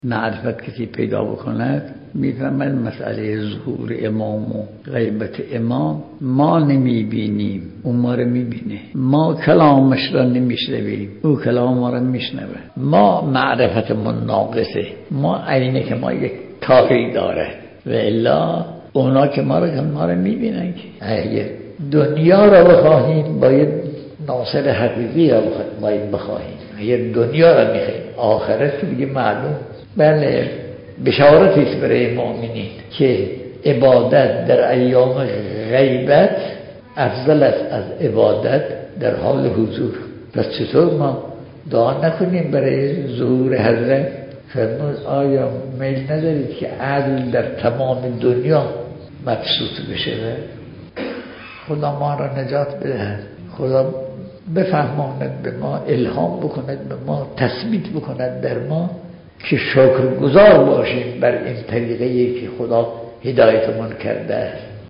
معرفت کسی پیدا بکند میفهمد مسئله ظهور امام و غیبت امام ما نمیبینیم، اون ما رو میبینه. ما کلامش را نمیشنویم، او کلام ما را میشنوه. ما معرفتمون ناقصه، ما عینه که ما یک تاقی داره و الا اونا که ما رو میبینن. که اگه دنیا را بخواهیم باید ناصر حقیقی را باید بخواهیم. اگه دنیا را میخواهیم آخرت دیگه معلوم. بله بشارتی است برای مؤمنین که عبادت در ایام غیبت افضل است از عبادت در حال حضور. پس چطور ما دعا نکنیم برای ظهور حضرت؟ فرمود آیا میل ندارید که عدل در تمام دنیا مبسوط بشه؟ خدا ما را نجات بده، خدا بفهماند به ما، الهام بکند به ما، تثبیت بکند در ما که شکرگزار باشیم بر این طریقه‌ای که خدا هدایتمون کرده است.